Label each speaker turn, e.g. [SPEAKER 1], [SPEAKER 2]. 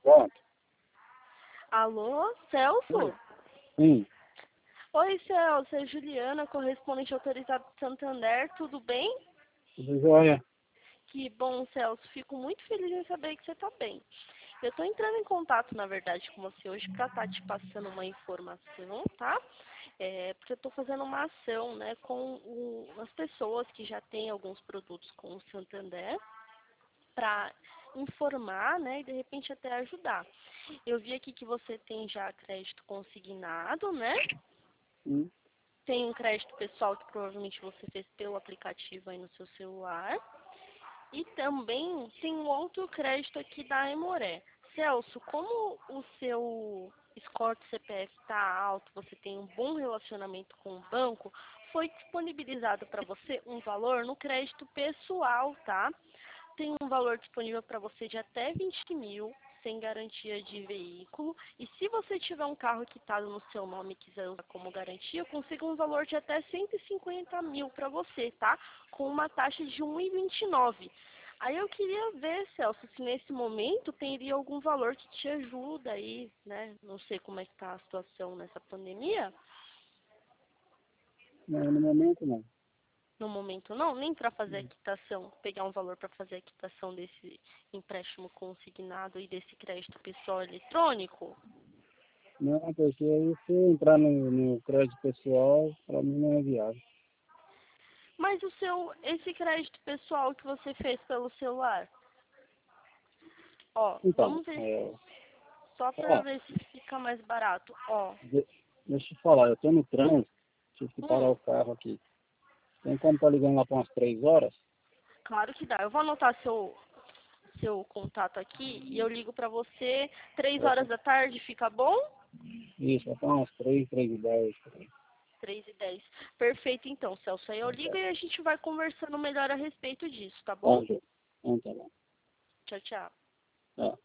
[SPEAKER 1] Pronto.
[SPEAKER 2] Alô, Celso?
[SPEAKER 1] Sim.
[SPEAKER 2] Oi, Celso, é Juliana, correspondente autorizado do Santander, tudo bem?
[SPEAKER 1] Tudo jóia?
[SPEAKER 2] Que bom, Celso, fico muito feliz em saber que você está bem. Eu estou entrando em contato, na verdade, com você hoje para estar te passando uma informação, tá? Porque eu estou fazendo uma ação, né, com as pessoas que já têm alguns produtos com o Santander, para informar, né, e de repente até ajudar. Eu vi aqui que você tem já crédito consignado, né?
[SPEAKER 1] Sim.
[SPEAKER 2] Tem um crédito pessoal que provavelmente você fez pelo aplicativo aí no seu celular. E também tem um outro crédito aqui da Aimoré. Celso, como o seu score do CPF está alto, você tem um bom relacionamento com o banco, foi disponibilizado para você um valor no crédito pessoal, tá? Tem um valor disponível para você de até 20 mil, sem garantia de veículo. E se você tiver um carro quitado no seu nome e quiser usar como garantia, eu consigo um valor de até 150 mil para você, tá? Com uma taxa de 1,29. Aí eu queria ver, Celso, se nesse momento teria algum valor que te ajuda aí, né? Não sei como é que tá a situação nessa pandemia.
[SPEAKER 1] Não, no momento não.
[SPEAKER 2] No momento não, nem para fazer a quitação, pegar um valor para fazer a quitação desse empréstimo consignado e desse crédito pessoal eletrônico.
[SPEAKER 1] Não, porque aí se eu entrar no crédito pessoal, para mim não é viável.
[SPEAKER 2] Mas esse crédito pessoal que você fez pelo celular, ó,
[SPEAKER 1] Então,
[SPEAKER 2] vamos ver, só para
[SPEAKER 1] ó,
[SPEAKER 2] ver se fica mais barato, ó.
[SPEAKER 1] deixa eu falar, eu tô no trânsito, tive que parar
[SPEAKER 2] Hum,
[SPEAKER 1] o carro aqui. Tem como tá ligando lá para umas 3 horas?
[SPEAKER 2] claro que dá. Eu vou anotar seu contato aqui e eu ligo para você 3 horas da tarde, fica bom?
[SPEAKER 1] Isso, vai para umas 3, 3 e 10.
[SPEAKER 2] 3h10. Perfeito, então, Celso. Aí eu ligo e a gente vai conversando melhor a respeito disso, tá bom?
[SPEAKER 1] Tá, Ju. Então, tá bom.
[SPEAKER 2] Tchau, tchau.
[SPEAKER 1] Tá.